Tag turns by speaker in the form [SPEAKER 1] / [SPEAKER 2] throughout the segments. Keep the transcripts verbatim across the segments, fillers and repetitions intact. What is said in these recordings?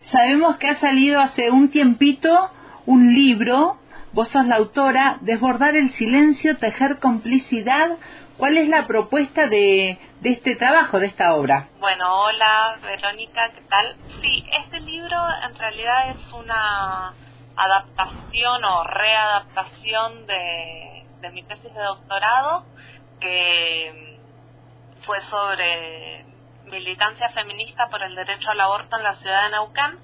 [SPEAKER 1] Sabemos que ha salido hace un tiempito un libro, vos sos la autora, Desbordar el silencio, tejer complicidad. ¿Cuál es la propuesta de, de este trabajo, de esta obra?
[SPEAKER 2] Bueno, hola Verónica, ¿qué tal? Sí, este libro en realidad es una adaptación o readaptación de, de mi tesis de doctorado, que fue sobre militancia feminista por el derecho al aborto en la ciudad de Neuquén,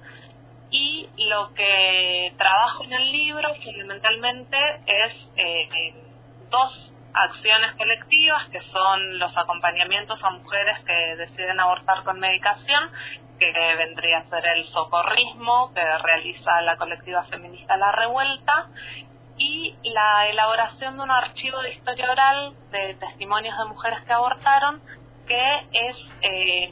[SPEAKER 2] y lo que trabajo en el libro fundamentalmente es eh, dos acciones colectivas, que son los acompañamientos a mujeres que deciden abortar con medicación, que vendría a ser el socorrismo que realiza la colectiva feminista La Revuelta, y la elaboración de un archivo de historia oral de testimonios de mujeres que abortaron, que es eh,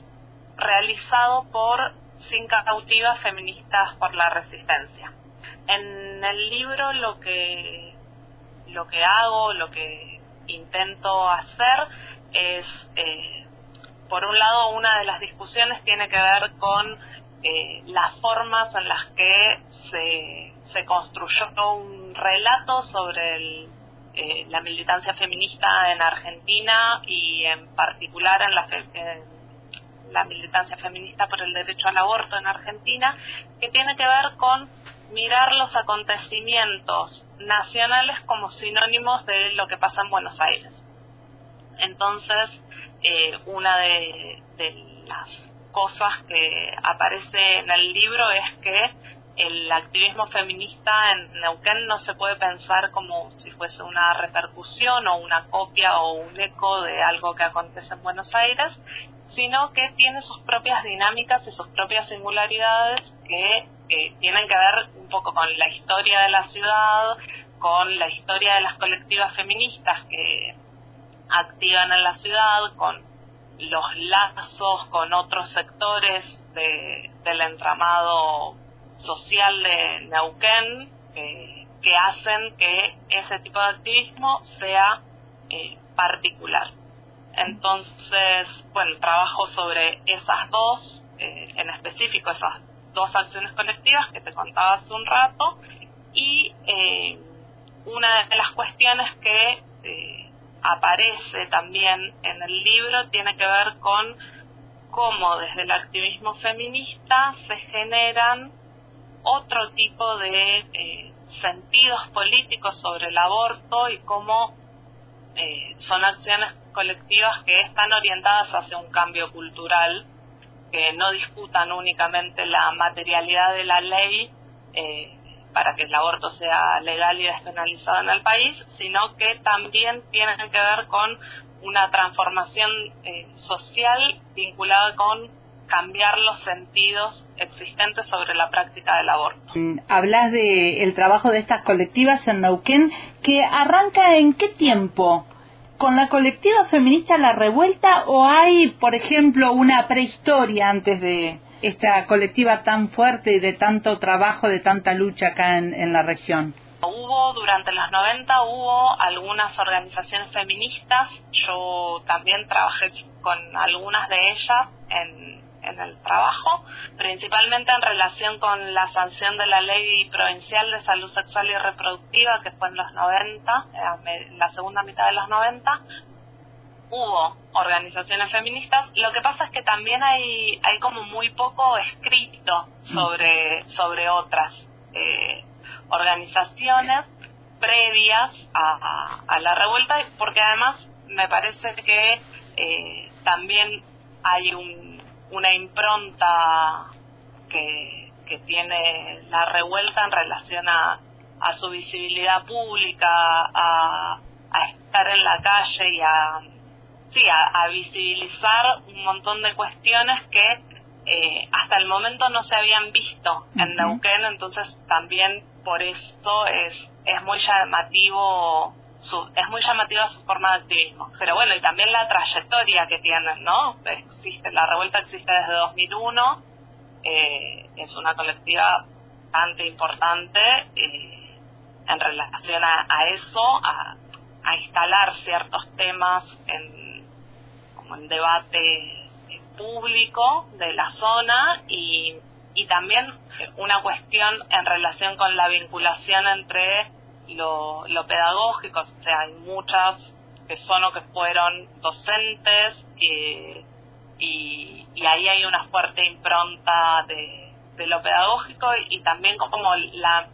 [SPEAKER 2] realizado por cinco cautivas feministas por la resistencia. En el libro lo que lo que hago, lo que intento hacer es, eh, por un lado, una de las discusiones tiene que ver con eh, las formas en las que se, se construyó un relato sobre el, eh, la militancia feminista en Argentina, y en particular en la, fe, en la militancia feminista por el derecho al aborto en Argentina, que tiene que ver con mirar los acontecimientos nacionales como sinónimos de lo que pasa en Buenos Aires. Entonces, eh, una de, de las cosas que aparece en el libro es que el activismo feminista en Neuquén no se puede pensar como si fuese una repercusión o una copia o un eco de algo que acontece en Buenos Aires, sino que tiene sus propias dinámicas y sus propias singularidades que eh, tienen que ver un poco con la historia de la ciudad, con la historia de las colectivas feministas que activan en la ciudad, con los lazos con otros sectores de, del entramado social de Neuquén, que, que hacen que ese tipo de activismo sea eh, particular. Entonces, bueno, trabajo sobre esas dos, eh, en específico esas dos acciones colectivas que te contaba hace un rato, y eh, una de las cuestiones que eh, aparece también en el libro tiene que ver con cómo desde el activismo feminista se generan otro tipo de eh, sentidos políticos sobre el aborto, y cómo eh, son acciones colectivas que están orientadas hacia un cambio cultural, que no disputan únicamente la materialidad de la ley eh, para que el aborto sea legal y despenalizado en el país, sino que también tienen que ver con una transformación eh, social vinculada con cambiar los sentidos existentes sobre la práctica del aborto.
[SPEAKER 1] Hablas de el trabajo de estas colectivas en Neuquén, que arranca ¿en qué tiempo? ¿Con la colectiva feminista La Revuelta, o hay, por ejemplo, una prehistoria antes de esta colectiva tan fuerte y de tanto trabajo, de tanta lucha acá en, en la región?
[SPEAKER 2] Hubo, durante los noventa, hubo algunas organizaciones feministas. Yo también trabajé con algunas de ellas en, en el trabajo, principalmente en relación con la sanción de la Ley Provincial de Salud Sexual y Reproductiva, que fue en los noventa, en la segunda mitad de los noventa. Hubo organizaciones feministas. Lo que pasa es que también hay hay como muy poco escrito sobre, sobre otras eh, organizaciones previas a, a, a la revuelta, porque además me parece que eh, también hay un, una impronta que, que tiene la revuelta en relación a, a su visibilidad pública, a, a estar en la calle y a, sí, a, a visibilizar un montón de cuestiones que eh, hasta el momento no se habían visto en uh-huh. Neuquén. Entonces también por esto es es muy llamativo su, es muy llamativa su forma de activismo. Pero bueno, y también la trayectoria que tienen, ¿no? Existe, la revuelta existe desde dos mil uno, eh, es una colectiva bastante importante eh, en relación a, a eso, a, a instalar ciertos temas en como en debate público de la zona, y y también una cuestión en relación con la vinculación entre lo, lo pedagógico, o sea, hay muchas que son o que fueron docentes y, y, y ahí hay una fuerte impronta de, de lo pedagógico y, y también como la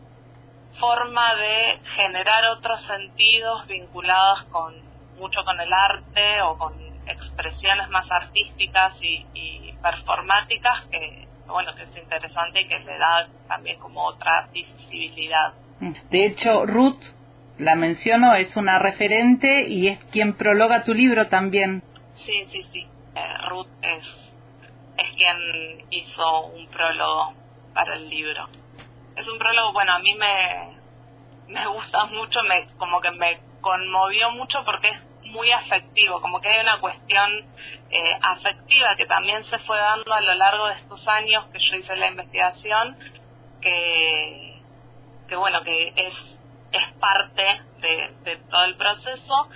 [SPEAKER 2] forma de generar otros sentidos vinculados con mucho con el arte o con expresiones más artísticas y, y performáticas que bueno que es interesante y que le da también como otra visibilidad.
[SPEAKER 1] De hecho, Ruth, la menciono, es una referente y es quien prologa tu libro también.
[SPEAKER 2] Sí, sí, sí. Eh, Ruth es es quien hizo un prólogo para el libro. Es un prólogo, bueno, a mí me me gusta mucho, me como que me conmovió mucho porque es muy afectivo, como que hay una cuestión eh, afectiva que también se fue dando a lo largo de estos años que yo hice la investigación, que, que bueno, que es, es parte de, de todo el proceso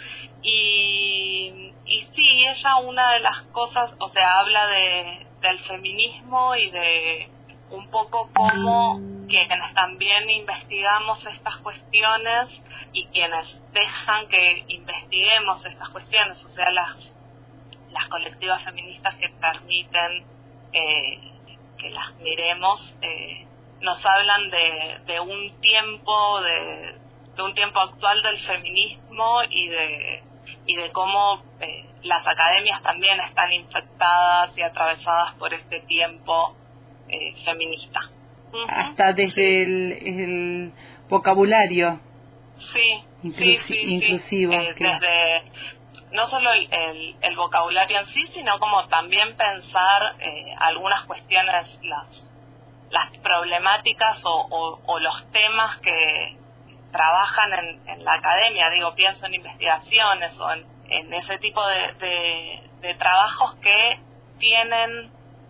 [SPEAKER 2] y, y sí, ella una de las cosas, o sea, habla de del feminismo y de un poco cómo quienes también investigamos estas cuestiones y quienes dejan que investiguemos estas cuestiones, o sea, las las colectivas feministas que permiten eh, que las miremos, eh, nos hablan de, de un tiempo de, de un tiempo actual del feminismo y de y de cómo eh, las academias también están infectadas y atravesadas por este tiempo eh, feminista. Uh-huh.
[SPEAKER 1] Hasta desde sí. el, el vocabulario.
[SPEAKER 2] Sí, Inclu- sí, sí,
[SPEAKER 1] inclusivo.
[SPEAKER 2] Sí. Eh, desde no solo el, el, el vocabulario en sí, sino como también pensar eh, algunas cuestiones, las las problemáticas o, o, o los temas que trabajan en, en la academia. Digo, pienso en investigaciones o en, en ese tipo de, de, de trabajos que tienen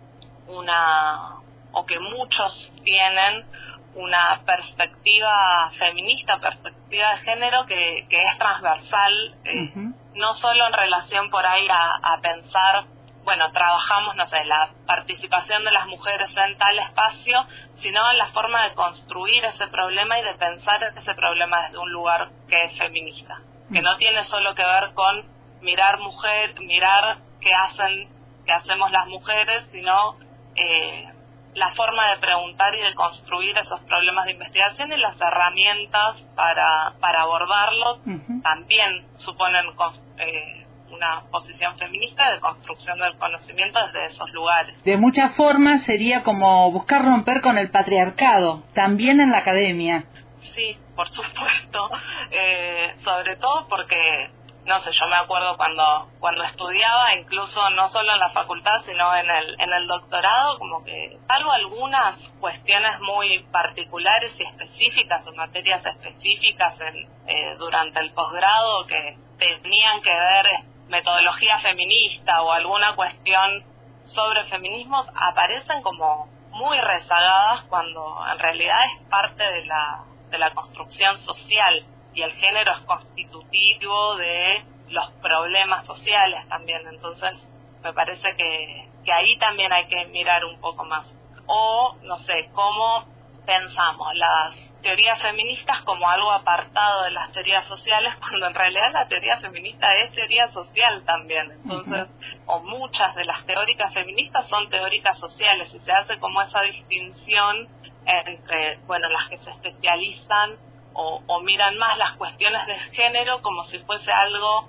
[SPEAKER 2] una, o que muchos tienen una perspectiva feminista, perspectiva de género que, que es transversal, eh, uh-huh. no solo en relación por ahí a, a pensar, bueno, trabajamos, no sé, la participación de las mujeres en tal espacio, sino en la forma de construir ese problema y de pensar ese problema desde un lugar que es feminista, uh-huh. que no tiene solo que ver con mirar mujer, mirar qué hacen, qué hacemos las mujeres, sino eh, la forma de preguntar y de construir esos problemas de investigación y las herramientas para para abordarlos uh-huh. también suponen eh, una posición feminista de construcción del conocimiento desde esos lugares.
[SPEAKER 1] De muchas formas sería como buscar romper con el patriarcado, también en la academia.
[SPEAKER 2] Sí, por supuesto, eh, sobre todo porque no sé, yo me acuerdo cuando cuando estudiaba, incluso no solo en la facultad, sino en el en el doctorado, como que salvo algunas cuestiones muy particulares y específicas o materias específicas en, eh, durante el posgrado que tenían que ver metodología feminista o alguna cuestión sobre feminismos, aparecen como muy rezagadas cuando en realidad es parte de la de la construcción social. Y el género es constitutivo de los problemas sociales también, entonces me parece que, que ahí también hay que mirar un poco más. O, no sé, cómo pensamos las teorías feministas como algo apartado de las teorías sociales, cuando en realidad la teoría feminista es teoría social también. Entonces, uh-huh. o muchas de las teóricas feministas son teóricas sociales y se hace como esa distinción entre, bueno, las que se especializan O, o miran más las cuestiones de género como si fuese algo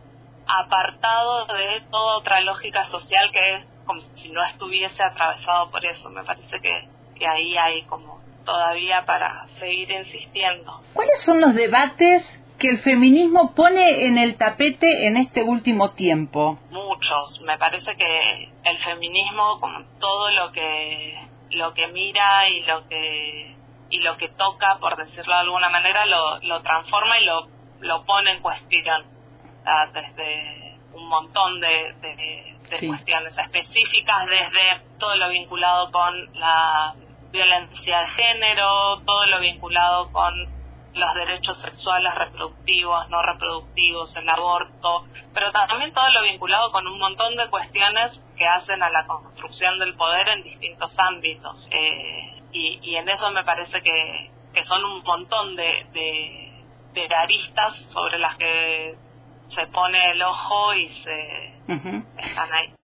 [SPEAKER 2] apartado de toda otra lógica social que es como si no estuviese atravesado por eso. Me parece que, que ahí hay como todavía para seguir insistiendo.
[SPEAKER 1] ¿Cuáles son los debates que el feminismo pone en el tapete en este último tiempo?
[SPEAKER 2] Muchos. Me parece que el feminismo, como todo lo que lo que mira y lo que y lo que toca, por decirlo de alguna manera, lo, lo transforma y lo, lo pone en cuestión, ¿verdad? Desde un montón de, de, de sí. cuestiones específicas, desde todo lo vinculado con la violencia de género, todo lo vinculado con los derechos sexuales, reproductivos, no reproductivos, el aborto, pero también todo lo vinculado con un montón de cuestiones que hacen a la construcción del poder en distintos ámbitos. Eh, y, y en eso me parece que, que son un montón de, de, de aristas sobre las que se pone el ojo y se uh-huh. están ahí.